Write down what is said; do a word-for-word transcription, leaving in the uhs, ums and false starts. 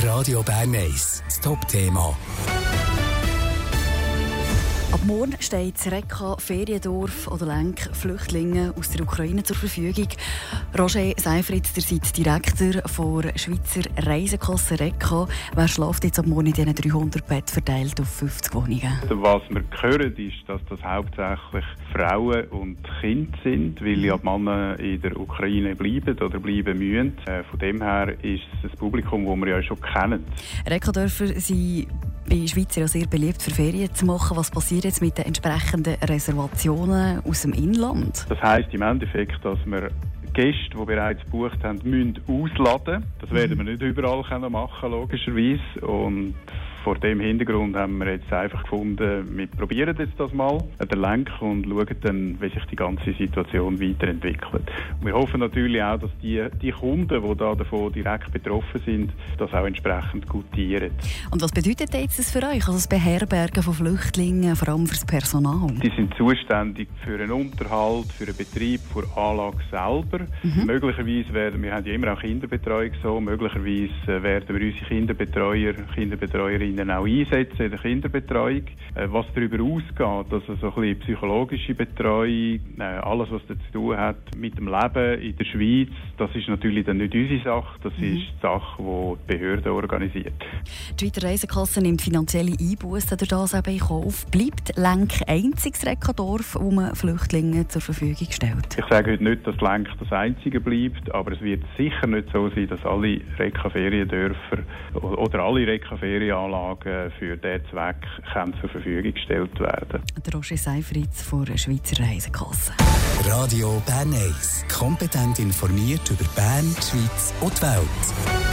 Radio Bern eins, das Top-Thema. Ab morgen steht das Reka Feriendorf oder Lenk Flüchtlingen aus der Ukraine zur Verfügung. Roger Seifritz, ihr seid Direktor der Schweizer Reisekasse Reka. Wer schläft jetzt ab morgen in diesen dreihundert Betten verteilt auf fünfzig Wohnungen? Was wir hören, ist, dass das hauptsächlich Frauen und Kinder sind, weil ja Männer in der Ukraine bleiben oder bleiben müssen. Von dem her ist es ein Publikum, das wir ja schon kennen. Reka-Dörfer sind bei Schweizer ja sehr beliebt, für Ferien zu machen. Was passiert jetzt mit den entsprechenden Reservationen aus dem Inland? Das heisst im Endeffekt, dass wir Gäste, die bereits gebucht haben, müssen ausladen. Das werden wir nicht überall machen können, logischerweise. Und vor dem Hintergrund haben wir jetzt einfach gefunden, wir probieren jetzt das mal, den Lenk, und schauen dann, wie sich die ganze Situation weiterentwickelt. Und wir hoffen natürlich auch, dass die, die Kunden, die da davon direkt betroffen sind, das auch entsprechend gutieren. Und was bedeutet jetzt das für euch, also das Beherbergen von Flüchtlingen, vor allem für das Personal? Die sind zuständig für den Unterhalt, für den Betrieb der Anlage selber. Mhm. Möglicherweise werden, wir haben ja immer auch Kinderbetreuung so, möglicherweise werden wir unsere Kinderbetreuer, Kinderbetreuerinnen auch einsetzen in der Kinderbetreuung. Was darüber ausgeht, also so ein bisschen psychologische Betreuung, alles was dazu zu tun hat mit dem Leben in der Schweiz, das ist natürlich dann nicht unsere Sache, das mhm. ist die Sache, die die Behörde organisiert. Die Schweizer Reisekasse nimmt finanzielle Einbußen durch das eben in Kauf. Bleibt Lenk einziges Rekadorf, wo man Flüchtlinge zur Verfügung stellt? Ich sage heute nicht, dass Lenk das einzige bleibt, aber es wird sicher nicht so sein, dass alle Reka-Feriendörfer oder alle Reka-Ferienanlagen für diesen Zweck können zur Verfügung gestellt werden. Der Roger Seifritz von der Schweizer Reisekasse. Radio Bern eins. Kompetent informiert über Bern, die Schweiz und die Welt.